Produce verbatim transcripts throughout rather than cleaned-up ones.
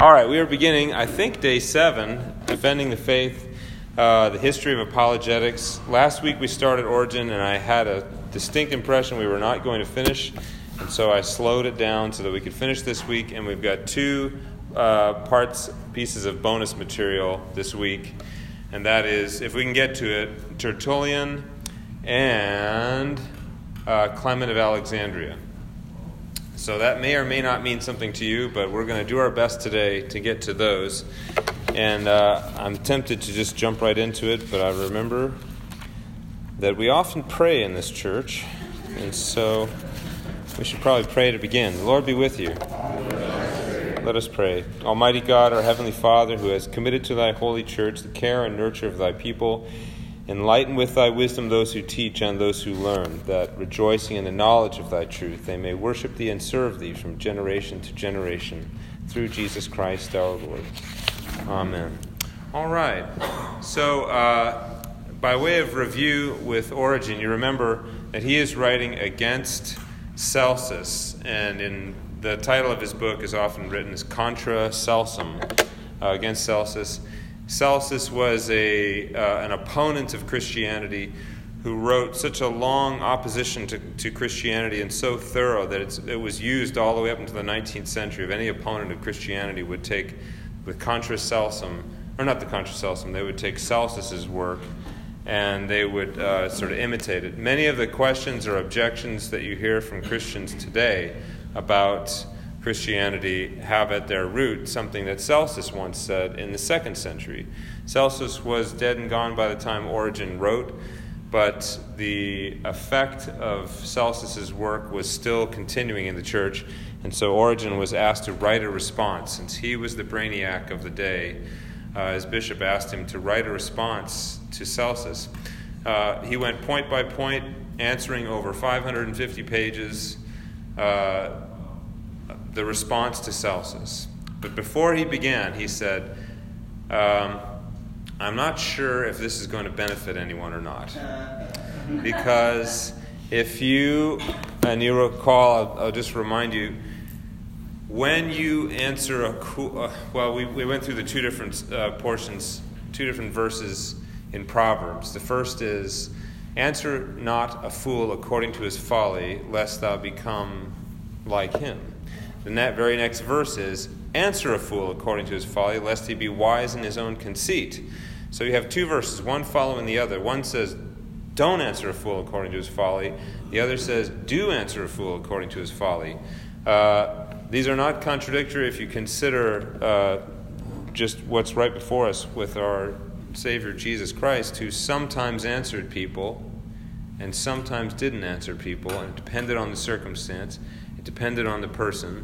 All right, we are beginning, I think, day seven, Defending the Faith, uh, the history of apologetics. Last week we started Origin, and I had a distinct impression we were not going to finish, and so I slowed it down so that we could finish this week, and we've got two uh, parts, pieces of bonus material this week, and that is, if we can get to it, Tertullian and uh, Clement of Alexandria. So that may or may not mean something to you, but we're going to do our best today to get to those. And uh, I'm tempted to just jump right into it, but I remember that we often pray in this church, and so we should probably pray to begin. The Lord be with you. Let us pray. Almighty God, our Heavenly Father, who has committed to thy holy church the care and nurture of thy people, enlighten with thy wisdom those who teach and those who learn, that, rejoicing in the knowledge of thy truth, they may worship thee and serve thee from generation to generation, through Jesus Christ our Lord. Amen. All right. So, uh, by way of review with Origen, you remember that he is writing against Celsus, and in the title of his book is often written as Contra Celsum, uh, against Celsus. Celsus was a uh, an opponent of Christianity who wrote such a long opposition to, to Christianity and so thorough that it's, it was used all the way up into the nineteenth century. If any opponent of Christianity would take the Contra Celsum, or not the Contra Celsum, they would take Celsus's work and they would uh, sort of imitate it. Many of the questions or objections that you hear from Christians today about Christianity have at their root something that Celsus once said in the second century. Celsus was dead and gone by the time Origen wrote, but the effect of Celsus's work was still continuing in the church, and so Origen was asked to write a response. Since he was the brainiac of the day, uh, his bishop asked him to write a response to Celsus. Uh, he went point by point, answering over five hundred fifty pages, uh, the response to Celsus. But before he began, he said, um, I'm not sure if this is going to benefit anyone or not. Because if you, and you recall, I'll, I'll just remind you, when you answer a, uh, well, we, we went through the two different uh, portions, two different verses in Proverbs. The first is, answer not a fool according to his folly, lest thou become like him. The net, very next verse is, answer a fool according to his folly, lest he be wise in his own conceit. So you have two verses, one following the other. One says, don't answer a fool according to his folly. The other says, do answer a fool according to his folly. Uh, these are not contradictory if you consider uh, just what's right before us with our Savior Jesus Christ, who sometimes answered people and sometimes didn't answer people, and it depended on the circumstance. It depended on the person.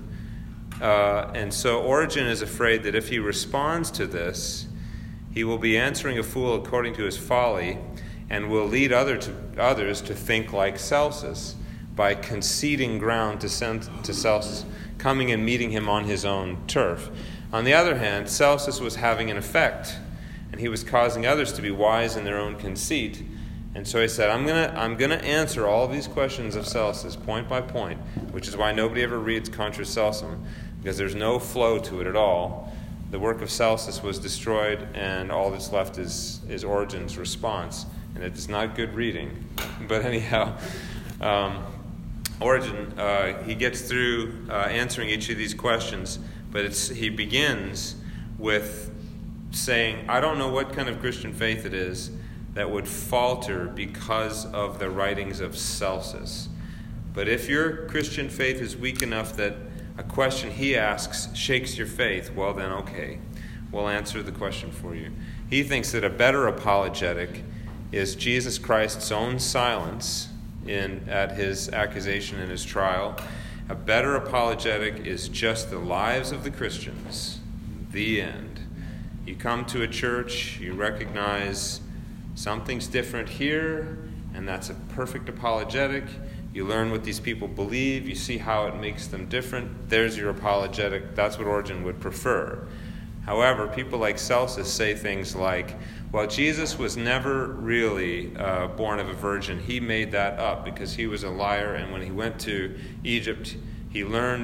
Uh, and so Origen is afraid that if he responds to this, he will be answering a fool according to his folly and will lead other to, others to think like Celsus by conceding ground to, to Celsus, coming and meeting him on his own turf. On the other hand, Celsus was having an effect, and he was causing others to be wise in their own conceit. And so he said, I'm gonna I'm gonna answer all of these questions of Celsus point by point, which is why nobody ever reads Contra Celsum, because there's no flow to it at all. The work of Celsus was destroyed, and all that's left is, is Origen's response. And it is not good reading. But anyhow, um, Origen, uh, he gets through uh, answering each of these questions, but it's he begins with saying, I don't know what kind of Christian faith it is that would falter because of the writings of Celsus. But if your Christian faith is weak enough that a question he asks shakes your faith, well then, okay, we'll answer the question for you. He thinks that a better apologetic is Jesus Christ's own silence in at his accusation in his trial. A better apologetic is just the lives of the Christians. The end. You come to a church, you recognize something's different here, and that's a perfect apologetic. You learn what these people believe. You see how it makes them different. There's your apologetic. That's what Origen would prefer. However, people like Celsus say things like, well, Jesus was never really uh, born of a virgin. He made that up because he was a liar, and when he went to Egypt, he learned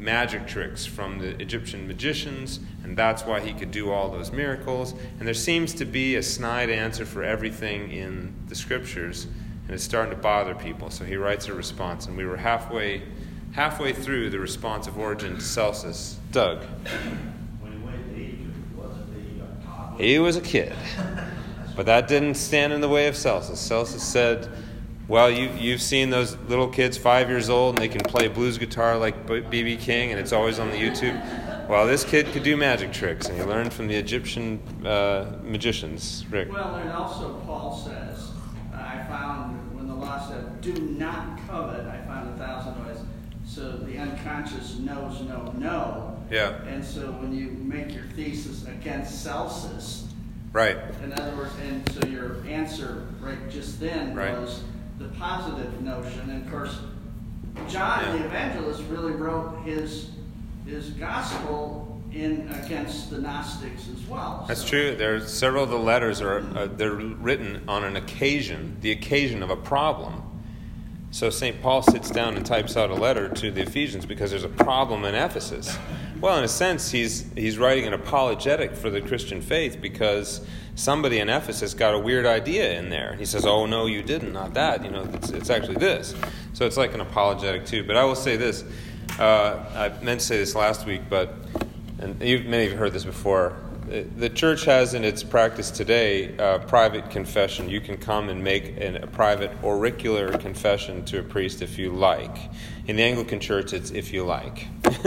magic tricks from the Egyptian magicians, and that's why he could do all those miracles. And there seems to be a snide answer for everything in the scriptures, and it's starting to bother people. So he writes a response, and we were halfway halfway through the response of Origen to Celsus. Doug. When he went to Egypt, wasn't he a toddler? He was a kid. But that didn't stand in the way of Celsus. Celsus said, well, you, you've seen those little kids, five years old, and they can play blues guitar like B B King, and it's always on the YouTube. Well, this kid could do magic tricks, and he learned from the Egyptian uh, magicians. Rick? Well, and also Paul says, uh, I found, when the law said, do not covet, I found a thousand ways. So the unconscious knows no, no. Yeah. And so when you make your thesis against Celsus, right. In other words, and so your answer right just then right. was the positive notion. And of course, John yeah. the evangelist really wrote his his gospel in against the Gnostics as well. That's so. true. There are several of the letters are uh, they're written on an occasion, the occasion of a problem. So Saint Paul sits down and types out a letter to the Ephesians because there's a problem in Ephesus. Well, in a sense, he's he's writing an apologetic for the Christian faith because somebody in Ephesus got a weird idea in there. He says, oh, no, you didn't, not that. You know, it's, it's actually this. So it's like an apologetic, too. But I will say this. Uh, I meant to say this last week, but and you've, many of you heard this before. The church has in its practice today uh, private confession. You can come and make an, a private auricular confession to a priest if you like. In the Anglican Church, it's if you like.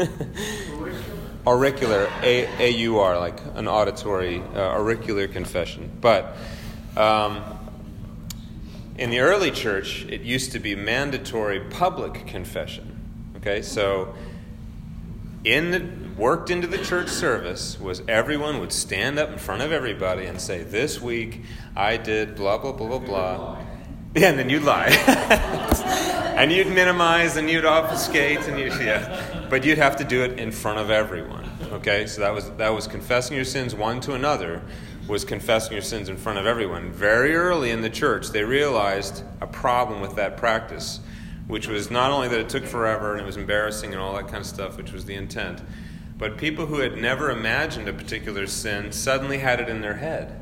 Auricular, A A U R, like an auditory uh, auricular confession. But um, in the early church, it used to be mandatory public confession. Okay, so in the, worked into the church service was everyone would stand up in front of everybody and say, this week I did blah, blah, blah, blah, blah. Yeah, and then you'd lie. And you'd minimize and you'd obfuscate and you yeah. But you'd have to do it in front of everyone. Okay? So that was that was confessing your sins one to another, was confessing your sins in front of everyone. Very early in the church, they realized a problem with that practice, which was not only that it took forever and it was embarrassing and all that kind of stuff, which was the intent, but people who had never imagined a particular sin suddenly had it in their head.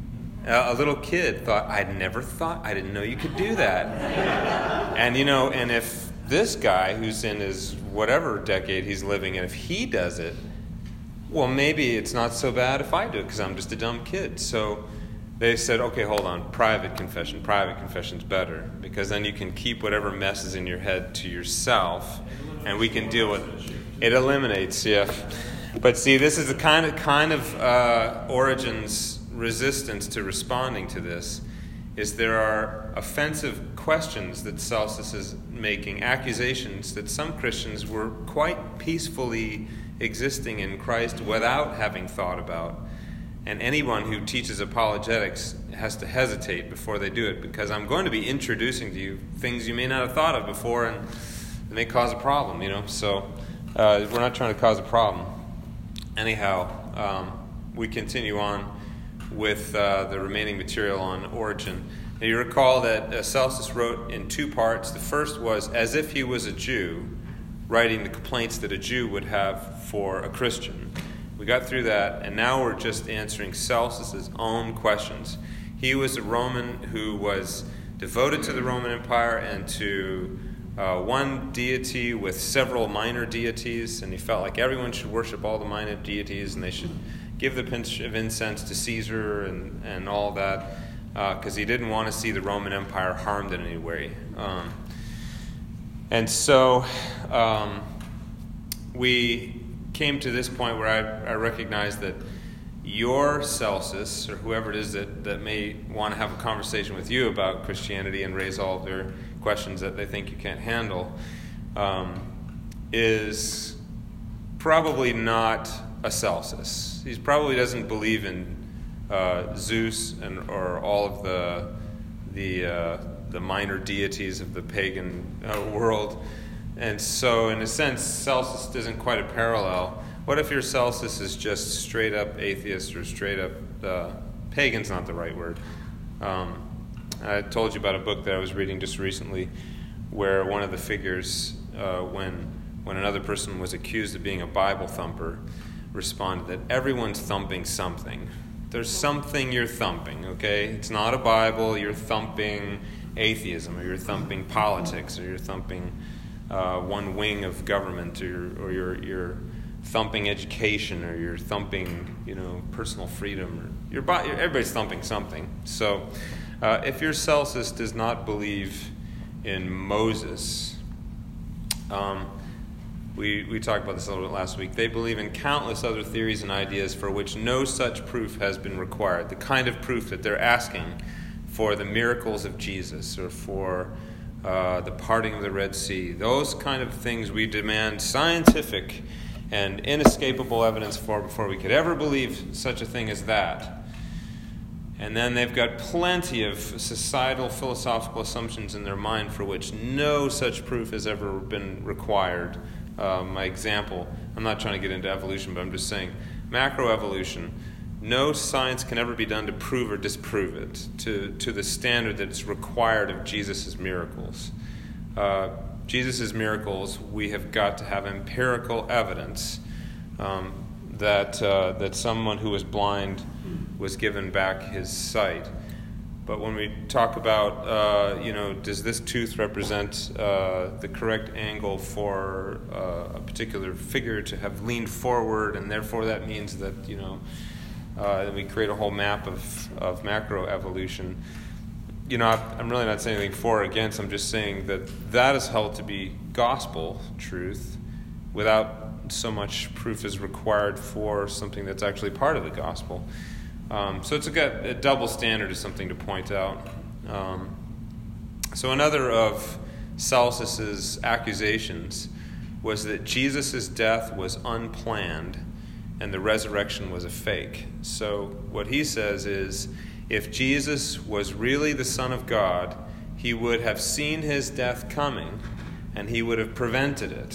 A little kid thought, I'd never thought, I didn't know you could do that. And, you know, and if this guy who's in his whatever decade he's living in, if he does it, well, maybe it's not so bad if I do it because I'm just a dumb kid. So they said, okay, hold on, private confession. Private confession's better because then you can keep whatever mess is in your head to yourself and we can deal with it. It eliminates, yeah. But see, this is the kind of, kind of uh, Origen's resistance to responding to this is there are offensive questions that Celsus is making, accusations that some Christians were quite peacefully existing in Christ without having thought about. And anyone who teaches apologetics has to hesitate before they do it because I'm going to be introducing to you things you may not have thought of before and it may cause a problem, you know. So uh, we're not trying to cause a problem. Anyhow, um, we continue on with uh, the remaining material on Origen. Now you recall that uh, Celsus wrote in two parts. The first was as if he was a Jew, writing the complaints that a Jew would have for a Christian. We got through that, and now we're just answering Celsus's own questions. He was a Roman who was devoted to the Roman Empire and to uh, one deity with several minor deities, and he felt like everyone should worship all the minor deities, and they should give the pinch of incense to Caesar and, and all that, because uh, he didn't want to see the Roman Empire harmed in any way. Um, and so um, we came to this point where I, I recognized that your Celsus, or whoever it is that, that may want to have a conversation with you about Christianity and raise all of their questions that they think you can't handle, um, is probably not a Celsus. He probably doesn't believe in uh, Zeus and or all of the the uh, the minor deities of the pagan uh, world, and so in a sense, Celsus isn't quite a parallel. What if your Celsus is just straight up atheist or straight up uh, pagan's not the right word? Um, I told you about a book that I was reading just recently, where one of the figures, uh, when when another person was accused of being a Bible thumper, responded that everyone's thumping something. There's something you're thumping, okay? It's not a Bible. You're thumping atheism, or you're thumping politics, or you're thumping uh, one wing of government, or you're, or you're, you're thumping education, or you're thumping, you know, personal freedom. Or you're, everybody's thumping something. So uh, if your Celsus does not believe in Moses, um, we, we talked about this a little bit last week, they believe in countless other theories and ideas for which no such proof has been required. The kind of proof that they're asking for the miracles of Jesus, or for uh, the parting of the Red Sea. Those kind of things we demand scientific and inescapable evidence for before we could ever believe such a thing as that. And then they've got plenty of societal philosophical assumptions in their mind for which no such proof has ever been required. Uh, my example, I'm not trying to get into evolution, but I'm just saying macroevolution. No science can ever be done to prove or disprove it to, to the standard that is required of Jesus' miracles. Uh, Jesus' miracles, we have got to have empirical evidence um, that uh, that someone who was blind was given back his sight. But when we talk about, uh, you know, does this tooth represent uh, the correct angle for uh, a particular figure to have leaned forward, and therefore that means that, you know, uh, we create a whole map of, of macroevolution. You know, I'm really not saying anything for or against. I'm just saying that that is held to be gospel truth without so much proof as required for something that's actually part of the gospel. Um, so it's a, a double standard is something to point out. Um, so another of Celsus's accusations was that Jesus' death was unplanned and the resurrection was a fake. So what he says is, if Jesus was really the Son of God, he would have seen his death coming and he would have prevented it.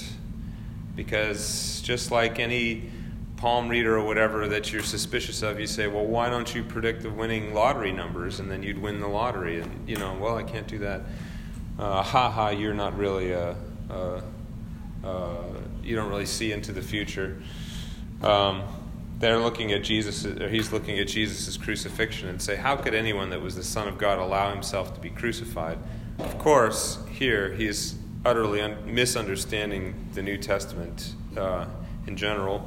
Because just like any palm reader or whatever that you're suspicious of, you say, well, why don't you predict the winning lottery numbers, and then you'd win the lottery? And, you know, well, I can't do that. Uh, ha ha, you're not really a, a, a, you don't really see into the future. Um, they're looking at Jesus, or he's looking at Jesus' crucifixion and say, how could anyone that was the Son of God allow himself to be crucified? Of course, here he's utterly un- misunderstanding the New Testament uh, in general.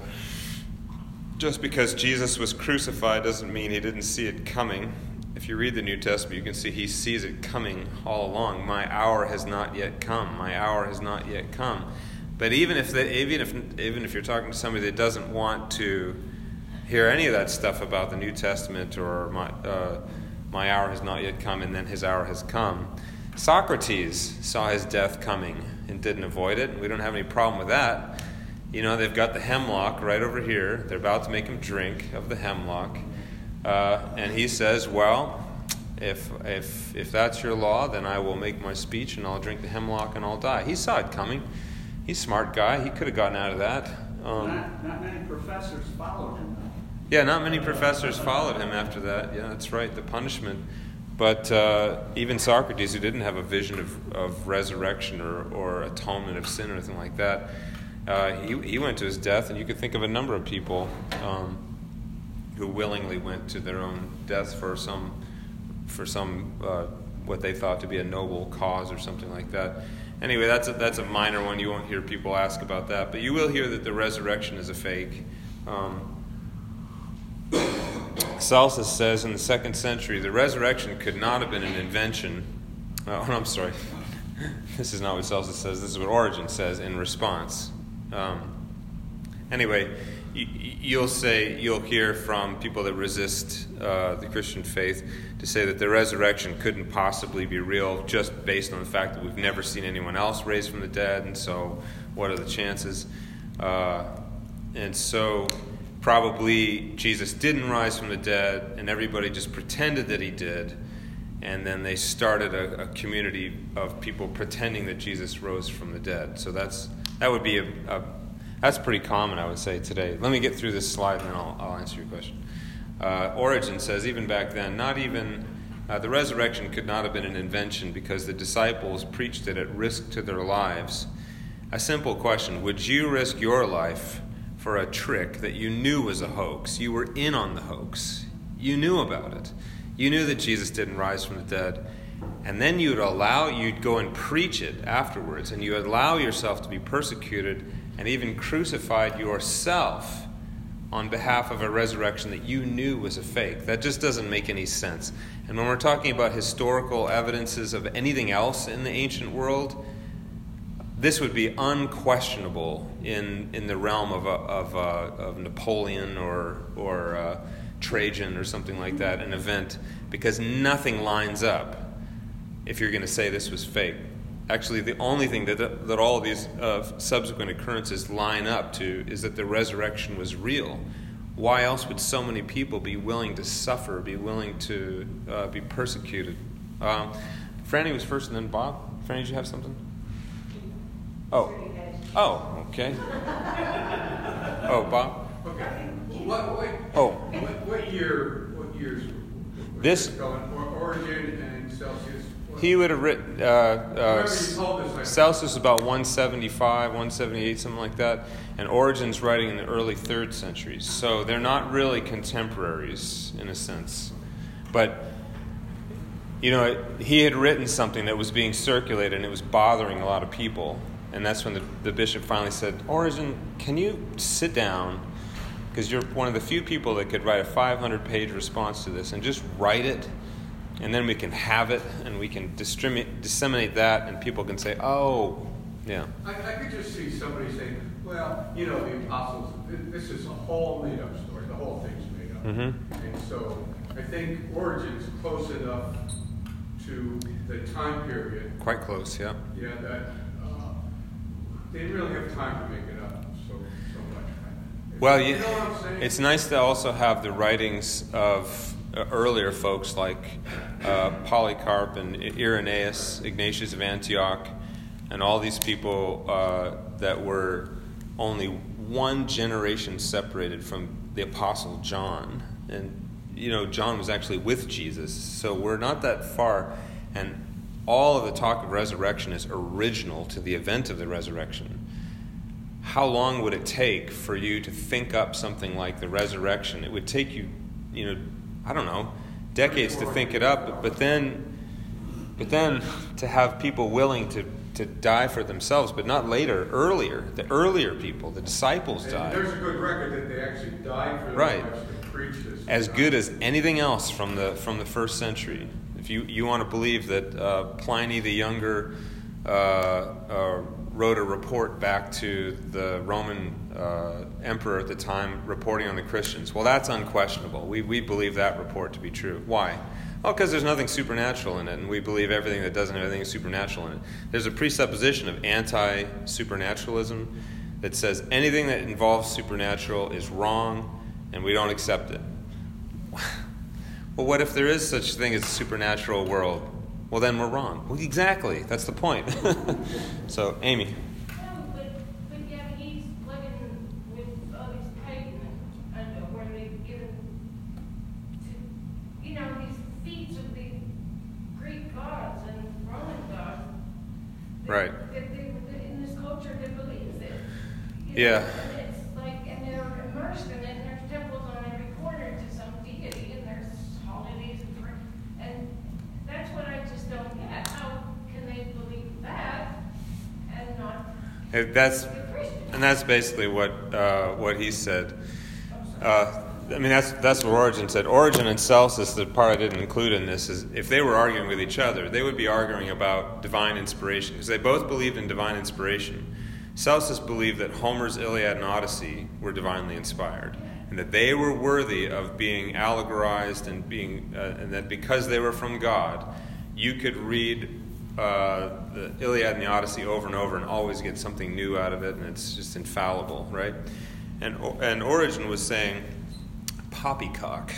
Just because Jesus was crucified doesn't mean he didn't see it coming. If you read the New Testament, you can see he sees it coming all along. My hour has not yet come. My hour has not yet come. But even if they, even if even if you're talking to somebody that doesn't want to hear any of that stuff about the New Testament, or my uh, my hour has not yet come, and then his hour has come. Socrates saw his death coming and didn't avoid it. We don't have any problem with that. You know, they've got the hemlock right over here. They're about to make him drink of the hemlock. Uh, and he says, well, if if if that's your law, then I will make my speech and I'll drink the hemlock and I'll die. He saw it coming. He's a smart guy. He could have gotten out of that. Um, not, not many professors followed him, though. Yeah, not many professors followed him after that. Yeah, that's right, the punishment. But uh, even Socrates, who didn't have a vision of, of resurrection or, or atonement of sin or anything like that, uh, he, he went to his death, and you could think of a number of people um, who willingly went to their own death for some, for some uh, what they thought to be a noble cause or something like that. Anyway, that's a, that's a minor one. You won't hear people ask about that. But you will hear that the resurrection is a fake. Um, Celsus says in the second century, the resurrection could not have been an invention. Oh, no, I'm sorry. This is not what Celsus says. This is what Origen says in response. Um, anyway, you, you'll say, you'll hear from people that resist uh, the Christian faith to say that the resurrection couldn't possibly be real just based on the fact that we've never seen anyone else raised from the dead, and so what are the chances? Uh, and so probably Jesus didn't rise from the dead, and everybody just pretended that he did, and then they started a, a community of people pretending that Jesus rose from the dead. So that's that would be a, a that's pretty common, I would say, today. Let me get through this slide, and then I'll, I'll answer your question. Uh, Origen says, even back then, not even uh, the resurrection could not have been an invention because the disciples preached it at risk to their lives. A simple question. Would you risk your life for a trick that you knew was a hoax? You were in on the hoax. You knew about it. You knew that Jesus didn't rise from the dead. And then you'd allow, you'd go and preach it afterwards, and you allow yourself to be persecuted and even crucified yourself on behalf of a resurrection that you knew was a fake. That just doesn't make any sense. And when we're talking about historical evidences of anything else in the ancient world, this would be unquestionable in, in the realm of, a, of, a, of Napoleon or, or uh, Trajan or something like that, an event, because nothing lines up if you're going to say this was fake. Actually, the only thing that, that all of these uh, subsequent occurrences line up to is that the resurrection was real. Why else would so many people be willing to suffer, be willing to uh, be persecuted? Um, Franny was first and then Bob. Franny, did you have something? Oh. Oh, okay. Oh, Bob? Okay. What, what, oh. what, what year, what years was this going? Origen and Celsius? What? He would have written, uh, uh, this, like, Celsius about one seventy-five, one seventy-eight, something like that. And Origen's writing in the early third centuries. So they're not really contemporaries in a sense. But, you know, it, he had written something that was being circulated and it was bothering a lot of people. And that's when the, the bishop finally said, Origen, can you sit down? Because you're one of the few people that could write a five hundred page response to this and just write it. And then we can have it and we can distribute, disseminate that and people can say, oh, yeah. I, I could just see somebody saying, well, you know, the apostles, this is a whole made-up story. The whole thing's made up. Mm-hmm. And so I think Origen's close enough to the time period. Quite close, yeah. Yeah, that uh, they didn't really have time to make it up so, so much. Well, you you, know what I'm saying? It's nice to also have the writings of uh, earlier folks like uh, Polycarp and Irenaeus, Ignatius of Antioch, and all these people uh, that were only one generation separated from the Apostle John. And, you know, John was actually with Jesus, so we're not that far. And all of the talk of resurrection is original to the event of the resurrection. How long would it take for you to think up something like the resurrection? It would take you, you know, I don't know, decades to think it up, but then, but then to have people willing to, to die for themselves, but not later, earlier. The earlier people, the disciples And died. there's a good record that they actually died for their Right. lives to preach this. As good as anything else from the from the first century. If you, you want to believe that uh, Pliny the Younger uh, uh, wrote a report back to the Roman uh, emperor at the time reporting on the Christians, well, that's unquestionable. We we believe that report to be true. Why? Oh, because there's nothing supernatural in it, and we believe everything that doesn't have anything supernatural in it. There's a presupposition of anti-supernaturalism that says anything that involves supernatural is wrong, and we don't accept it. Well, what if there is such a thing as a supernatural world? Well, then we're wrong. Well, exactly. That's the point. So, Amy. No, but, but yeah, he's living with all these pagan, I know, where they've given to, you know, these feats of the Greek gods and Roman gods. That, Right. That they, that in this culture that believes it. You know, Yeah. And it's like, and they're immersed in it, and there's temples on every corner to some deity, and there's holidays and prayer. And that's what I just don't get. How can they believe that and not Hey, That's be Christian? and that's basically what uh, what he said. Uh, I mean, that's that's what Origen said. Origen and Celsus, the part I didn't include in this, is if they were arguing with each other, they would be arguing about divine inspiration, because they both believed in divine inspiration. Celsus believed that Homer's Iliad and Odyssey were divinely inspired, and that they were worthy of being allegorized, and being, uh, and that because they were from God, you could read uh, the Iliad and the Odyssey over and over and always get something new out of it, and it's just infallible, right? And and Origen was saying, poppycock.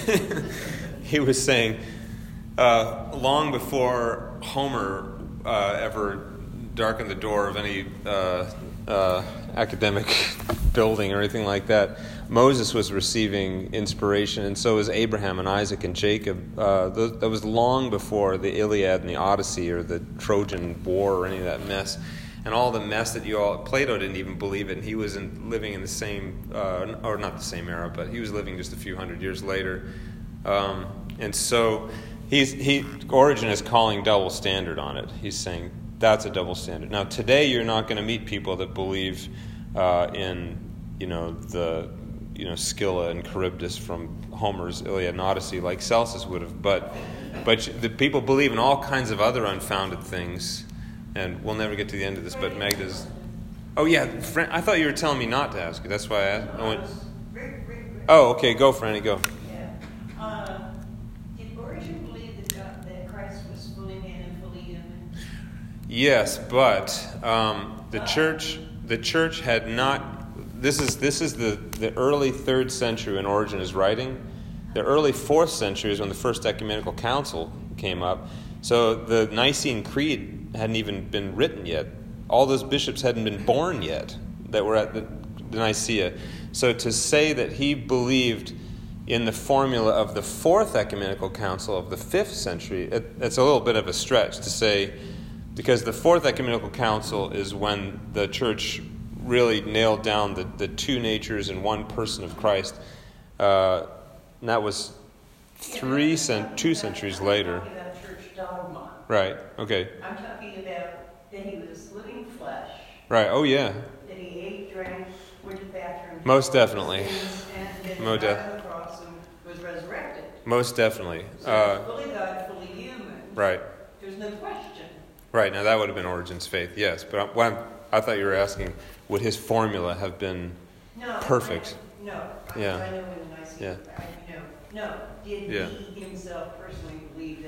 He was saying, uh, long before Homer uh, ever darkened the door of any uh, uh, academic building or anything like that, Moses was receiving inspiration, and so was Abraham and Isaac and Jacob. Uh, th- that was long before the Iliad and the Odyssey or the Trojan War or any of that mess. and all the mess that you all, Plato didn't even believe it, and he was in, living in the same, uh, or not the same era, but he was living just a few hundred years later. Um, and so he's, he, Origen is calling double standard on it. He's saying that's a double standard. Now today you're not going to meet people that believe uh, in, you know, the, you know, Scylla and Charybdis from Homer's Iliad and Odyssey like Celsus would have, but but the people believe in all kinds of other unfounded things, and we'll never get to the end of this, but Magda's... Oh, yeah, Fran, I thought you were telling me not to ask you. That's why I asked. I went, oh, okay, go, Franny, go. Yeah. Uh, did Origen believe that, God, that Christ was fully man and fully human? Yes, but um, the church the church had not... This is this is the, the early third century when Origen is writing. The early fourth century is when the first ecumenical council came up. So the Nicene Creed hadn't even been written yet. All those bishops hadn't been born yet that were at the, the Nicaea. So to say that he believed in the formula of the fourth ecumenical council of the fifth century, it, it's a little bit of a stretch to say, because the fourth ecumenical council is when the church really nailed down the, the two natures in one person of Christ. Uh, and that was three, cent- two centuries later. I'm talking about church dogma. Right, okay. I'm talking about that he was living flesh. Right, oh yeah. That he ate, drank, went to the bathroom. Most definitely. And then Mo died de- on the cross and was resurrected. Most definitely. So Uh, fully God, fully human. right, There's no question. right. Now that would have been Origen's faith, yes. But I, well, I'm- I thought you were asking, would his formula have been No. perfect? I, no. I, Yeah. I know when I see Yeah. it. I, no. No. Did Yeah. he himself personally believe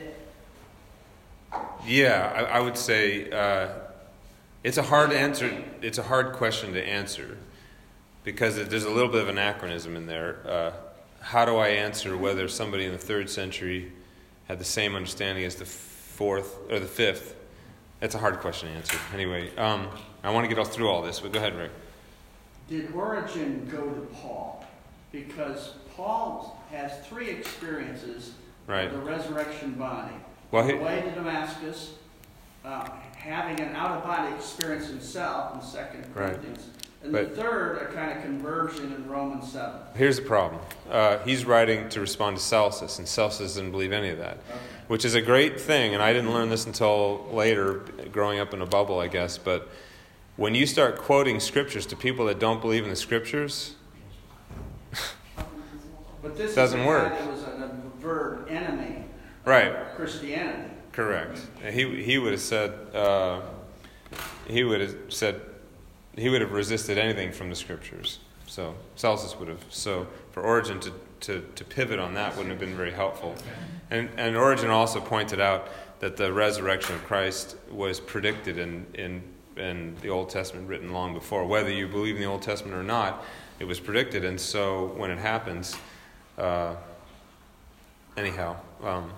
that? Yeah, I, I would say uh, it's a hard answer. It's a hard question to answer because it, there's a little bit of anachronism in there. Uh, how do I answer whether somebody in the third century had the same understanding as the fourth or the fifth? It's a hard question to answer. Anyway, um, I want to get all through all this, but go ahead, Rick. Did Origen go to Paul? Because Paul has three experiences Right. of the resurrection body. Well, the he- way to Damascus, uh, having an out-of-body experience himself in Second Right. Corinthians. And But- the third, a kind of conversion in Romans seven. Here's the problem. Uh, he's writing to respond to Celsus, and Celsus didn't believe any of that, Okay. which is a great thing, and I didn't learn this until later, growing up in a bubble, I guess, but when you start quoting scriptures to people that don't believe in the scriptures, But this Doesn't is a work. guy that was an avert enemy right, of Christianity. correct. He he would have said uh, he would have said he would have resisted anything from the scriptures. So Celsus would have. So for Origen to, to, to pivot on that wouldn't have been very helpful. And and Origen also pointed out that the resurrection of Christ was predicted in in in the Old Testament, written long before. Whether you believe in the Old Testament or not, it was predicted. And so when it happens, uh, anyhow, um,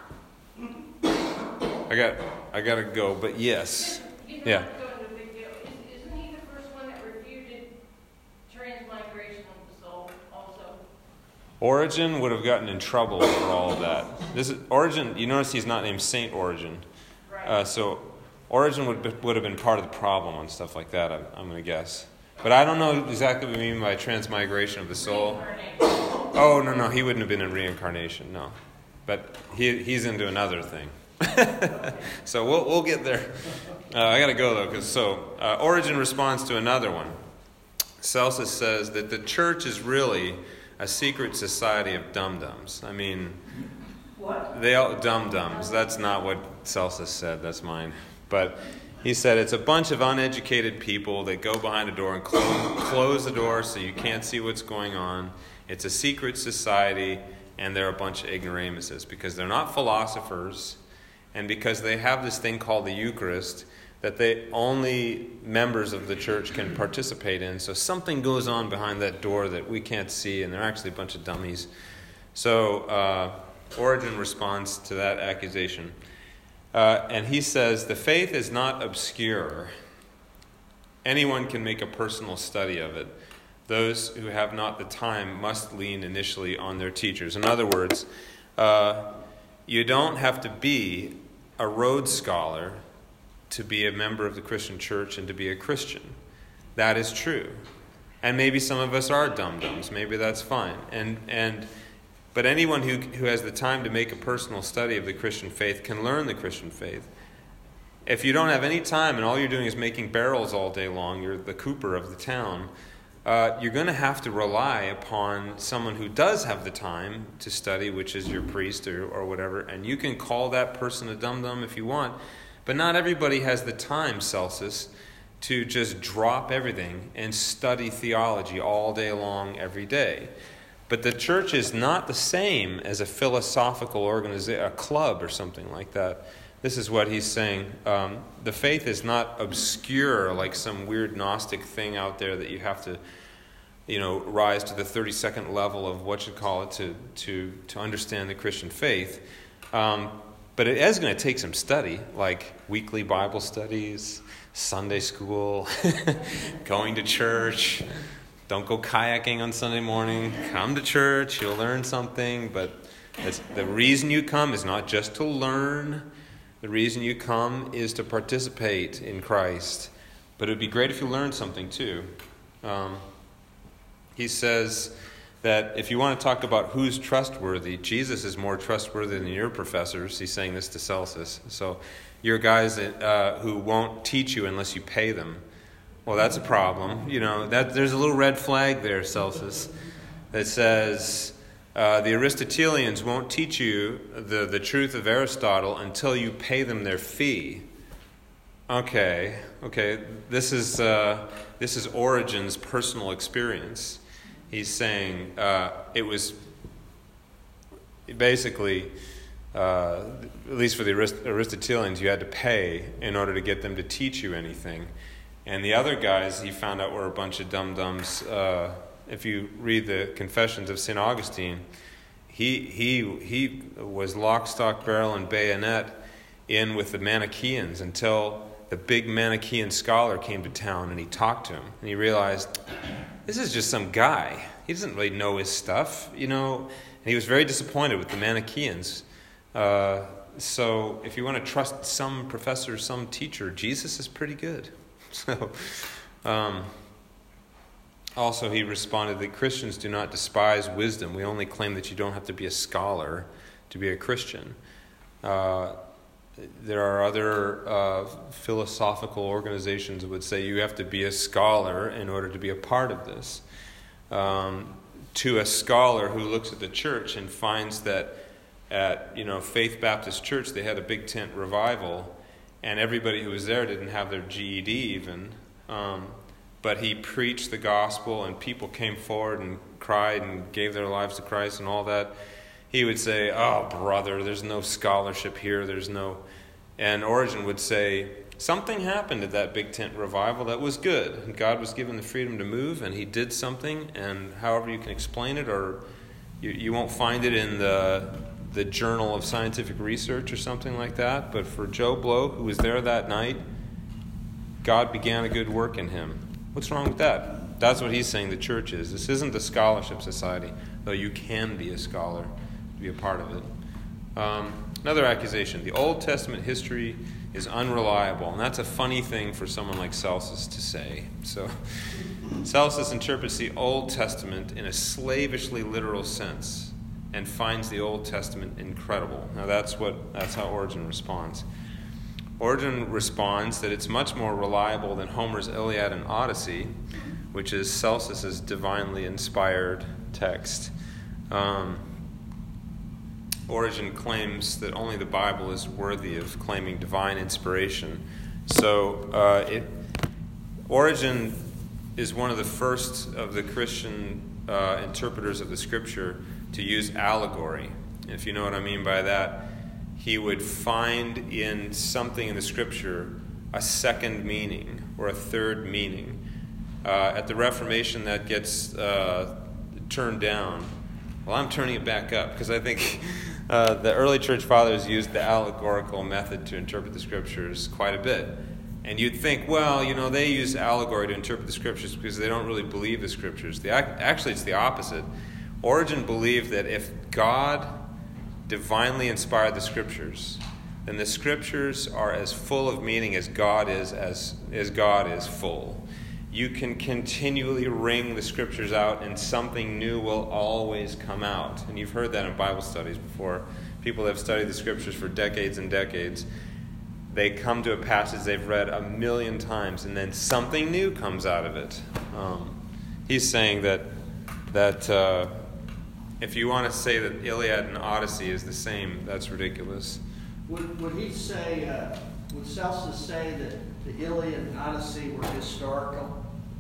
I got I got to go. But yes, You know, yeah. I'm going to a big deal. Is- Isn't he the first one that refuted transmigration of the soul also? Origen would have gotten in trouble for all of that. This is Origen. You notice he's not named Saint Origen, Right. uh, so Origen would be, would have been part of the problem on stuff like that. I'm, I'm going to guess, but I don't know exactly what we mean by transmigration of the soul. Reincarnation. Oh no, no, he wouldn't have been in reincarnation. No, but he he's into another thing. So we'll we'll get there. Uh, I got to go though, because so uh, Origen responds to another one. Celsus says that the church is really a secret society of dum-dums. I mean, What? they all dum-dums. That's not what Celsus said. That's mine. But he said it's a bunch of uneducated people that go behind a door and close, close the door so you can't see what's going on. It's a secret society, and they're a bunch of ignoramuses because they're not philosophers, and because they have this thing called the Eucharist that they only members of the church can participate in. So something goes on behind that door that we can't see, and they're actually a bunch of dummies. So uh, Origen responds to that accusation. Uh, and he says, the faith is not obscure. Anyone can make a personal study of it. Those who have not the time must lean initially on their teachers. In other words, uh, you don't have to be a Rhodes Scholar to be a member of the Christian church and to be a Christian. That is true. And maybe some of us are dum-dums. Maybe that's fine. And and but anyone who who has the time to make a personal study of the Christian faith can learn the Christian faith. If you don't have any time and all you're doing is making barrels all day long, you're the Cooper of the town, uh, you're going to have to rely upon someone who does have the time to study, which is your priest or, or whatever, and you can call that person a dum-dum if you want, but not everybody has the time, Celsus, to just drop everything and study theology all day long every day. But the church is not the same as a philosophical organization, a club or something like that. This is what he's saying. Um, the faith is not obscure like some weird Gnostic thing out there that you have to, you know, rise to the thirty-second level of what you call it to to to understand the Christian faith. Um, but it is going to take some study, like weekly Bible studies, Sunday school, going to church. Don't go kayaking on Sunday morning. Come to church. You'll learn something. But it's, the reason you come is not just to learn. The reason you come is to participate in Christ. But it would be great if you learned something too. Um, he says that if you want to talk about who's trustworthy, Jesus is more trustworthy than your professors. He's saying this to Celsus. So your guys that, uh, who won't teach you unless you pay them. Well, that's a problem. You know, that there's a little red flag there, Celsus, that says uh, the Aristotelians won't teach you the, the truth of Aristotle until you pay them their fee. Okay, okay. This is uh, this is Origen's personal experience. He's saying uh, it was basically, uh, at least for the Arist- Aristotelians, you had to pay in order to get them to teach you anything. And the other guys he found out were a bunch of dum-dums. Uh, if you read the Confessions of Saint Augustine, he he he was lock, stock, barrel, and bayonet in with the Manichaeans until the big Manichaean scholar came to town and he talked to him. And he realized, this is just some guy. He doesn't really know his stuff, you know. And he was very disappointed with the Manichaeans. Uh, so if you want to trust some professor, some teacher, Jesus is pretty good. So, um, also he responded that Christians do not despise wisdom. We only claim that you don't have to be a scholar to be a Christian. Uh, there are other uh, philosophical organizations that would say you have to be a scholar in order to be a part of this. Um, to a scholar who looks at the church and finds that at, you know, Faith Baptist Church they had a big tent revival, and everybody who was there didn't have their G E D even. Um, but he preached the gospel and people came forward and cried and gave their lives to Christ and all that. He would say, oh, brother, there's no scholarship here. There's no... And Origen would say, something happened at that big tent revival that was good. And God was given the freedom to move and he did something. And however you can explain it, or you, you won't find it in the... the Journal of Scientific Research or something like that. But for Joe Blow, who was there that night, God began a good work in him. What's wrong with that? That's what he's saying the church is. This isn't the scholarship society, though you can be a scholar to be a part of it. Um, another accusation, the Old Testament history is unreliable. And that's a funny thing for someone like Celsus to say. So Celsus interprets the Old Testament in a slavishly literal sense and finds the Old Testament incredible. Now that's what that's how Origen responds. Origen responds that it's much more reliable than Homer's Iliad and Odyssey, which is Celsus's divinely inspired text. Um, Origen claims that only the Bible is worthy of claiming divine inspiration. So uh, it, Origen is one of the first of the Christian uh, interpreters of the Scripture to use allegory. And if you know what I mean by that, he would find in something in the Scripture a second meaning or a third meaning. Uh, at the Reformation, that gets uh, turned down. Well, I'm turning it back up because I think uh, the early church fathers used the allegorical method to interpret the Scriptures quite a bit. And you'd think, well, you know, they use allegory to interpret the Scriptures because they don't really believe the Scriptures. The, actually, it's the opposite. Origen believed that if God divinely inspired the Scriptures, then the Scriptures are as full of meaning as God is as, as God is full. You can continually wring the Scriptures out, and something new will always come out. And you've heard that in Bible studies before. People that have studied the Scriptures for decades and decades, they come to a passage they've read a million times, and then something new comes out of it. Um, he's saying that that uh, if you want to say that Iliad and Odyssey is the same, that's ridiculous. Would, would he say, uh, would Celsus say that the Iliad and Odyssey were historical?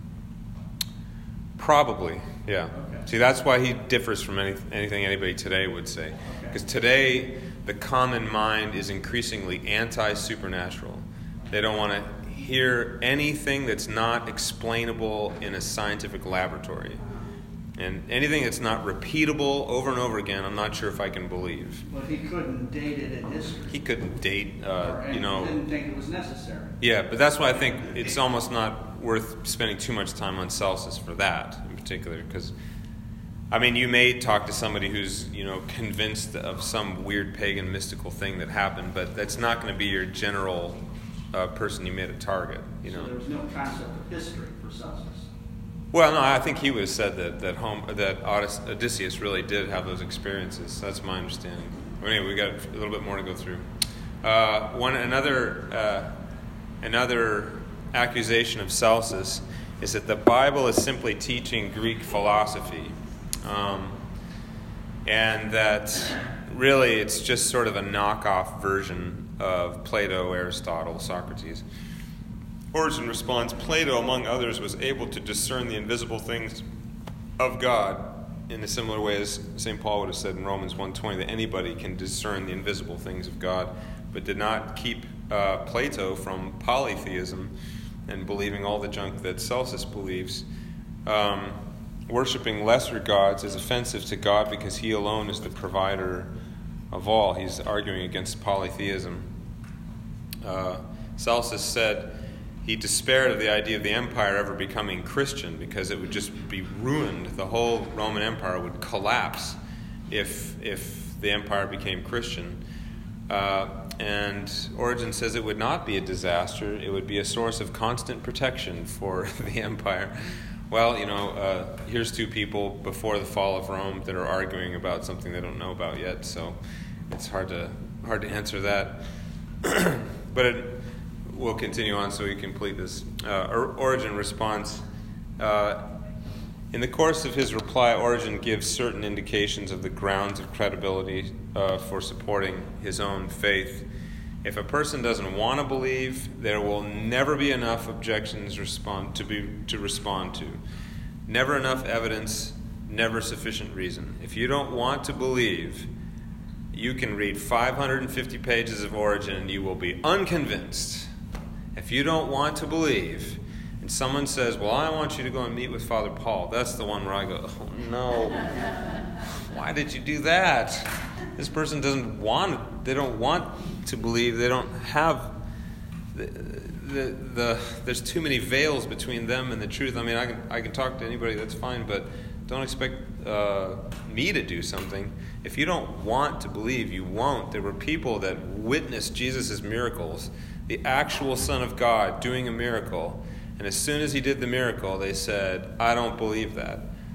Probably, yeah. Okay. See, that's why he differs from any, anything anybody today would say. Because today, the common mind is increasingly anti-supernatural. They don't want to hear anything that's not explainable in a scientific laboratory. And anything that's not repeatable over and over again, I'm not sure if I can believe. But he couldn't date it in history. He couldn't date, uh, Or- you know... He didn't think it was necessary. Yeah, but that's why I think it's almost not worth spending too much time on Celsus for that in particular, because, I mean, you may talk to somebody who's, you know, convinced of some weird pagan mystical thing that happened, but that's not going to be your general uh, person you made a target, you know. So there was no concept of history for Celsus. Well, no, I think he would have said that that home that Odys- Odysseus really did have those experiences. That's my understanding. But anyway, we got a little bit more to go through. Uh, one another uh, another accusation of Celsus is that the Bible is simply teaching Greek philosophy, um, and that really it's just sort of a knockoff version of Plato, Aristotle, Socrates. Origen responds, Plato, among others, was able to discern the invisible things of God in a similar way as Saint Paul would have said in Romans one twenty, that anybody can discern the invisible things of God, but did not keep uh, Plato from polytheism and believing all the junk that Celsus believes. Um, worshipping lesser gods is offensive to God because he alone is the provider of all. He's arguing against polytheism. Uh, Celsus said he despaired of the idea of the empire ever becoming Christian because it would just be ruined. The whole Roman Empire would collapse if if the empire became Christian. Uh, and Origen says it would not be a disaster. It would be a source of constant protection for the empire. Well, you know, uh, here's two people before the fall of Rome that are arguing about something they don't know about yet. So it's hard to hard to answer that. But it, we'll continue on so we complete this. Uh, Origen responds. Uh, in the course of his reply, Origen gives certain indications of the grounds of credibility uh, for supporting his own faith. If a person doesn't want to believe, there will never be enough objections respond to be to respond to. Never enough evidence, never sufficient reason. If you don't want to believe, you can read five hundred fifty pages of Origen and you will be unconvinced. If you don't want to believe, and someone says, well, I want you to go and meet with Father Paul, that's the one where I go, oh no, why did you do that? This person doesn't want, they don't want to believe, they don't have, the, the, the there's too many veils between them and the truth. I mean, I can, I can talk to anybody, that's fine, but don't expect uh, me to do something. If you don't want to believe, you won't. There were people that witnessed Jesus' miracles, the actual Son of God doing a miracle, and as soon as he did the miracle, they said, I don't believe that.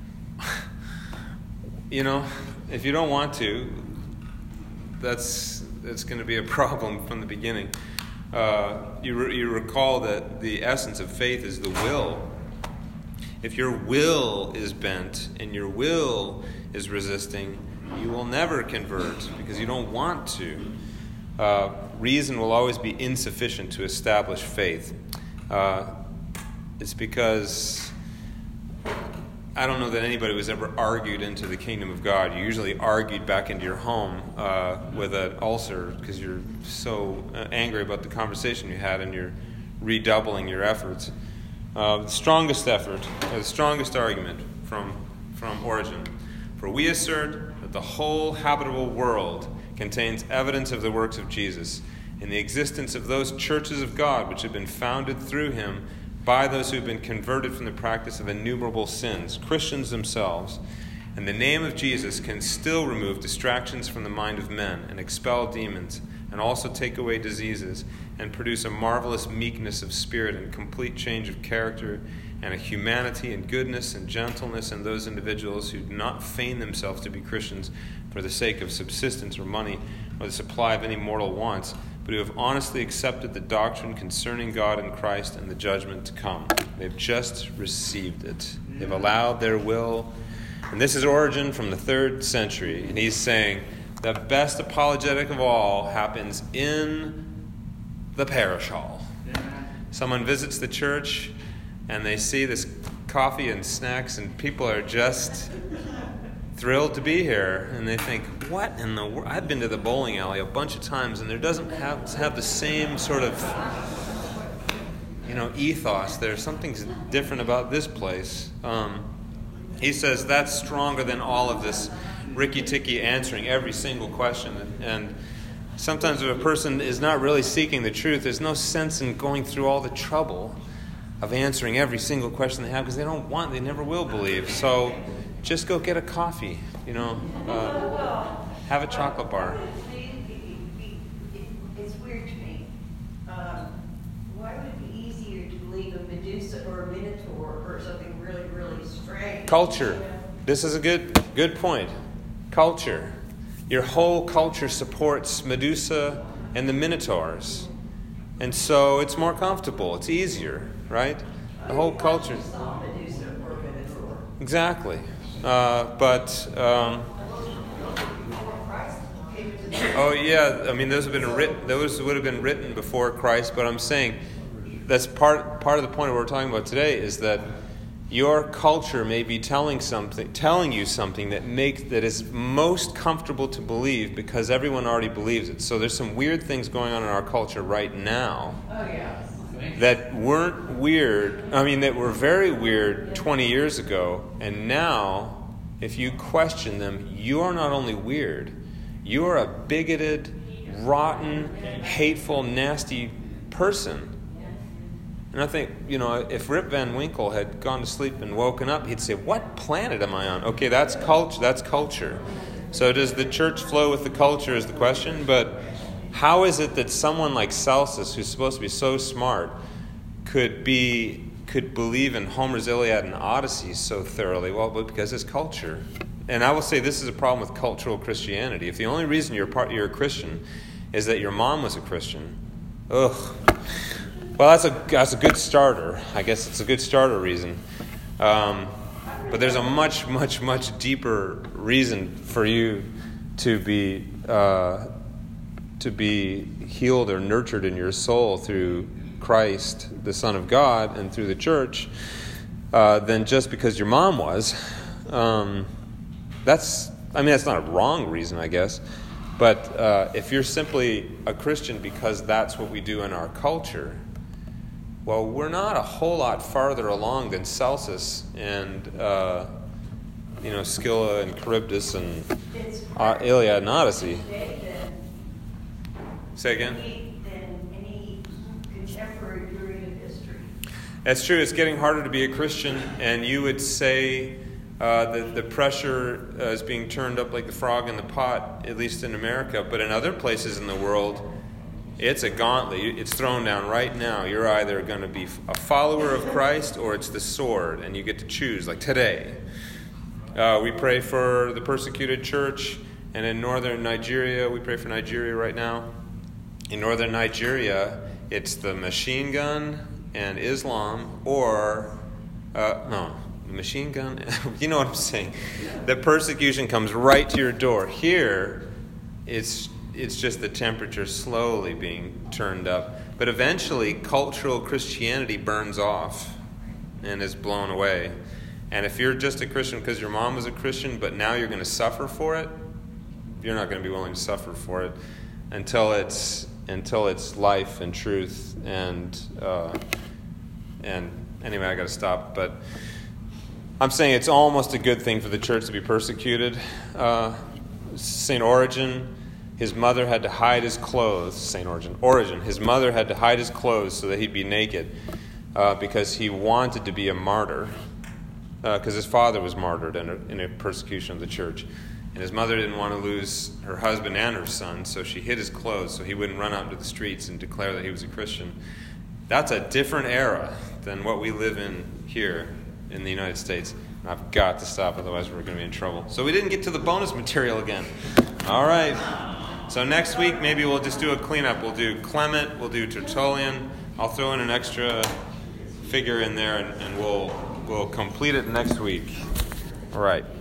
You know, if you don't want to, that's that's going to be a problem from the beginning. Uh, you, re- you recall that the essence of faith is the will. If your will is bent and your will is resisting, you will never convert because you don't want to. Uh, reason will always be insufficient to establish faith. Uh, it's because I don't know that anybody was ever argued into the kingdom of God. You usually argued back into your home uh, with an ulcer because you're so uh, angry about the conversation you had and you're redoubling your efforts. Uh, the strongest effort, or the strongest argument from, from Origen. For we assert that the whole habitable world contains evidence of the works of Jesus and the existence of those churches of God which have been founded through him by those who have been converted from the practice of innumerable sins, Christians themselves. And the name of Jesus can still remove distractions from the mind of men and expel demons and also take away diseases, and produce a marvelous meekness of spirit and complete change of character, and a humanity and goodness and gentleness in those individuals who do not feign themselves to be Christians for the sake of subsistence or money or the supply of any mortal wants, but who have honestly accepted the doctrine concerning God and Christ and the judgment to come. They've just received it. They've allowed their will. And this is Origen from the third century. And he's saying the best apologetic of all happens in the parish hall. Someone visits the church and they see this coffee and snacks and people are just thrilled to be here. And they think, what in the world? I've been to the bowling alley a bunch of times and there doesn't have, have the same sort of, you know, ethos. There's something different about this place. Um, he says that's stronger than all of this ricky-ticky answering every single question. And sometimes if a person is not really seeking the truth, there's no sense in going through all the trouble of answering every single question they have because they don't want, they never will believe. So just go get a coffee, you know, uh, have a chocolate bar. It's weird to me. Um, why would it be easier to believe a Medusa or a Minotaur or something really, really strange? Culture. This is a good good point. Culture. Your whole culture supports Medusa and the Minotaurs. And so it's more comfortable. It's easier, right? The whole culture. Exactly. Uh, but, um, oh yeah, I mean, those have been written, those would have been written before Christ, but I'm saying that's part, part of the point of what we're talking about today is that your culture may be telling something, telling you something that makes that is most comfortable to believe because everyone already believes it. So there's some weird things going on in our culture right now that weren't weird. I mean, that were very weird twenty years ago, and now, if you question them, you are not only weird, you are a bigoted, rotten, hateful, nasty person. And I think, you know, if Rip Van Winkle had gone to sleep and woken up, he'd say, what planet am I on? Okay, that's culture. That's culture. So does the church flow with the culture is the question. But how is it that someone like Celsus, who's supposed to be so smart, could be could believe in Homer's Iliad and Odyssey so thoroughly? Well, because it's culture. And I will say this is a problem with cultural Christianity. If the only reason you're part, you're a Christian is that your mom was a Christian, ugh. Well, that's a that's a good starter. I guess it's a good starter reason. Um, but there's a much, much, much deeper reason for you to be uh, to be healed or nurtured in your soul through Christ, the Son of God, and through the church, uh, than just because your mom was. Um, that's I mean, that's not a wrong reason, I guess. But uh, if you're simply a Christian because that's what we do in our culture, well, we're not a whole lot farther along than Celsus and, uh, you know, Scylla and Charybdis and uh, Iliad and Odyssey. Say again? Than any contemporary period of history. That's true. It's getting harder to be a Christian, and you would say uh, that the pressure uh, is being turned up like the frog in the pot, at least in America. But in other places in the world, it's a gauntlet. It's thrown down right now. You're either going to be a follower of Christ or it's the sword, and you get to choose, like today. Uh, we pray for the persecuted church, and in northern Nigeria, we pray for Nigeria right now. In northern Nigeria, it's the machine gun and Islam, or, uh, no, the machine gun, you know what I'm saying. The persecution comes right to your door. Here, it's It's just the temperature slowly being turned up. But eventually, cultural Christianity burns off and is blown away. And if you're just a Christian because your mom was a Christian, but now you're going to suffer for it, you're not going to be willing to suffer for it until it's until it's life and truth. And uh, and anyway, I got to stop. But I'm saying it's almost a good thing for the church to be persecuted. Uh, Saint Origen. His mother had to hide his clothes, Saint Origen, Origen, his mother had to hide his clothes so that he'd be naked uh, because he wanted to be a martyr, because uh, his father was martyred in a, in a persecution of the church. And his mother didn't want to lose her husband and her son, so she hid his clothes so he wouldn't run out into the streets and declare that he was a Christian. That's a different era than what we live in here in the United States. And I've got to stop, otherwise we're going to be in trouble. So we didn't get to the bonus material again. All right. So next week, maybe we'll just do a cleanup. We'll do Clement, we'll do Tertullian. I'll throw in an extra figure in there, and, and we'll we'll complete it next week. All right.